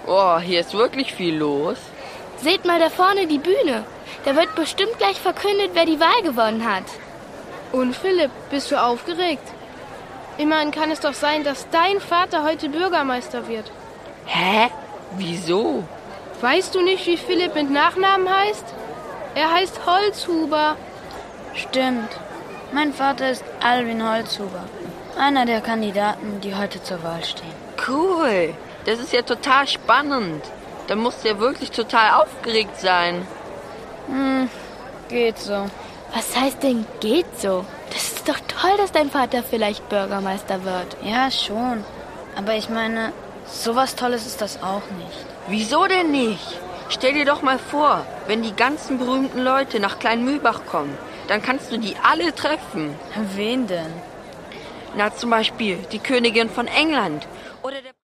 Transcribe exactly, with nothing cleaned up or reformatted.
Oh, hier ist wirklich viel los. Seht mal da vorne die Bühne. Da wird bestimmt gleich verkündet, wer die Wahl gewonnen hat. Und Philipp, bist du aufgeregt? Immerhin kann es doch sein, dass dein Vater heute Bürgermeister wird. Hä? Wieso? Weißt du nicht, wie Philipp mit Nachnamen heißt? Er heißt Holzhuber. Stimmt. Mein Vater ist Alwin Holzhuber. Einer der Kandidaten, die heute zur Wahl stehen. Cool. Das ist ja total spannend. Da musst du ja wirklich total aufgeregt sein. Hm, geht so. Was heißt denn geht so? Das ist doch toll, dass dein Vater vielleicht Bürgermeister wird. Ja, schon. Aber ich meine, sowas Tolles ist das auch nicht. Wieso denn nicht? Stell dir doch mal vor, wenn die ganzen berühmten Leute nach Kleinmühlbach kommen, dann kannst du die alle treffen. Wen denn? Na, zum Beispiel die Königin von England oder der